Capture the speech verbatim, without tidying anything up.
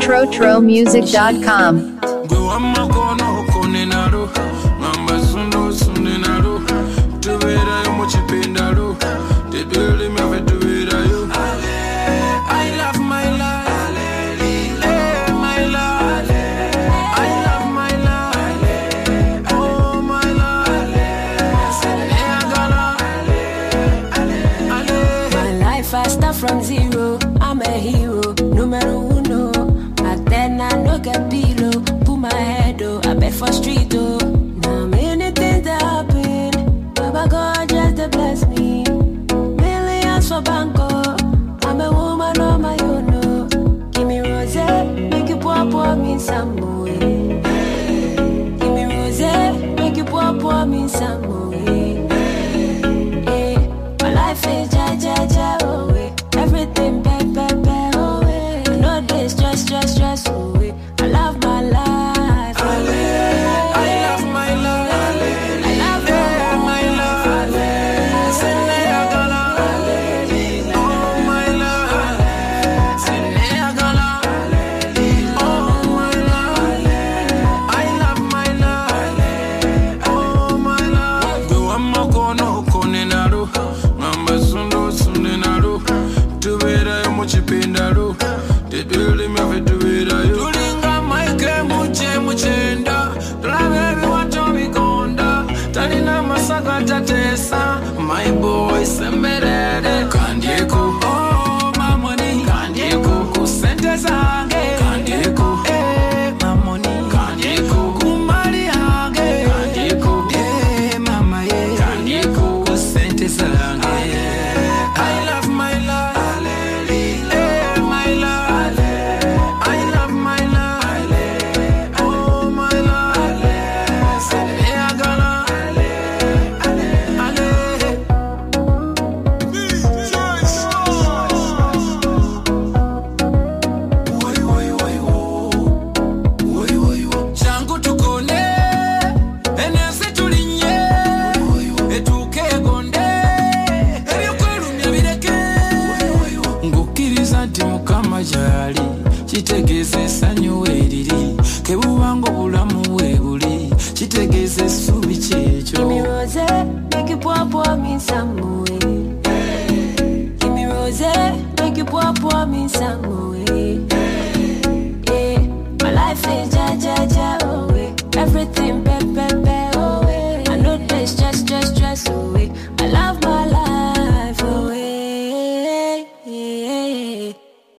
tro tro music dot com. From zero, I'm a hero, numero uno. Back then I no get below. Put my head oh, I beg for street oh. Now many things that happen, Baba God just to bless me. Millions for banco, I'm a woman on my own no. Give me rose, make you pour pour me some more. Give me rose, make you pour pour me some more. Hey, my life is ja ja ja oh. Everything bad, bad, bad, oh, eh. No day, stress, stress, stress, oh, eh. I love my life, oh, eh. I love my life, I love my life, oh, my life, oh, my life, I love my life, oh, my life. Go on, my corner, corner, naro, number sundo, sunday, naro. Muchipindalo, the building of it to be there. Tulinga Mike Muche Muchenda, Travel what to be gonda, Tanina Masaka Tatesa, my boys, Semere, Candico, oh, my money, Candico, who sent us a Candico, eh, my money, Candico, Kumari Hage, Candico, eh, Mama, Candico, who sent us a I love my life. Chitegeze sanyu eriri kebubango bulamu webuli chitegeze subi checho. Give me rose, make you pour pour me some more. Give me rose, make you pour pour me some more.